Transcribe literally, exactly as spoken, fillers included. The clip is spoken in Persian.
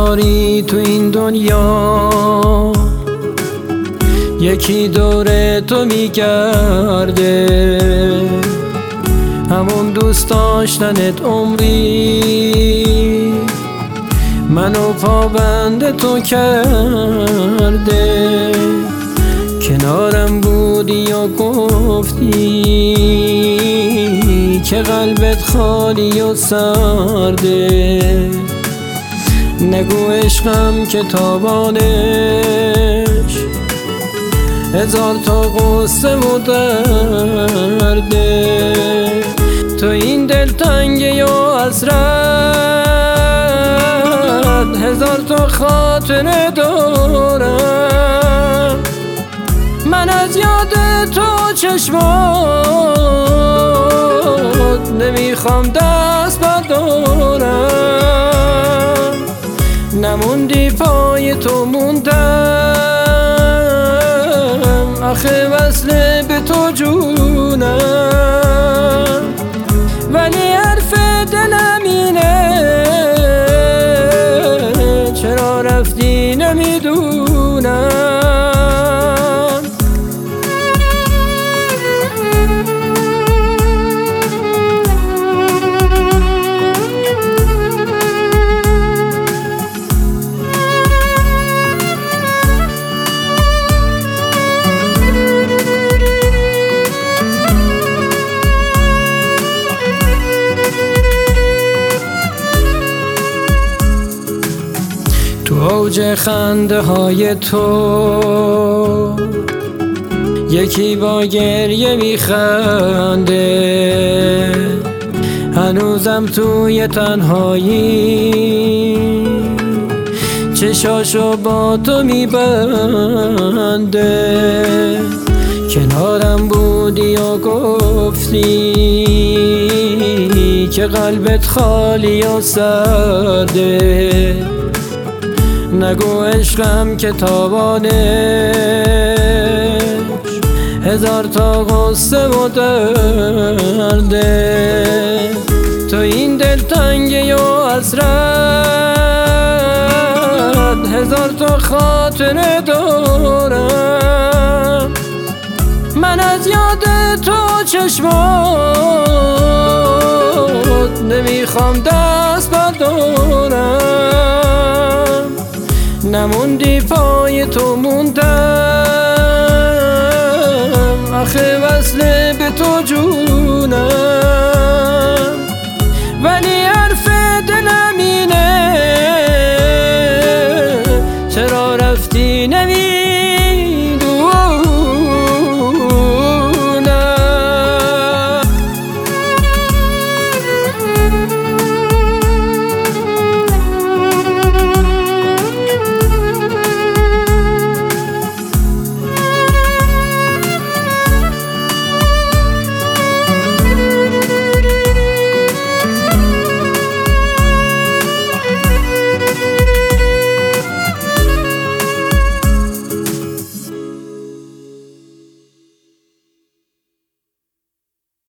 نداری تو این دنیا، یکی دور تو میگرده، همون دوست داشتنت عمری منو پابند تو کرده. کنارم بودی و گفتی که قلبت خالی و سرده، نگو عشقم که تاوانش هزار تا غصه و درده. تو این دلتنگه یا حسرت هزار تا خاطره دارم، من از یاد تو چشمات نمیخوام دست بردارم. نموندی پای تو موندم، آخه وصله به تو جونم، ولی حرف دلم اینه چرا رفتی نمیدونم. تو اوج خنده های تو یکی با گریه میخنده، هنوزم توی تنهایی چشاشو با تو میبنده. کنارم بودی و گفتی که قلبت خالی و سرده، نگو عشقم که تاوانش هزار تا غصه و درده. تو این دلتنگه یا حسرت هزار تا خاطره دارم، من از یاد تو چشمات نمیخوام دست بردارم. نموندی پای تو موندم، آخه وصله به تو جون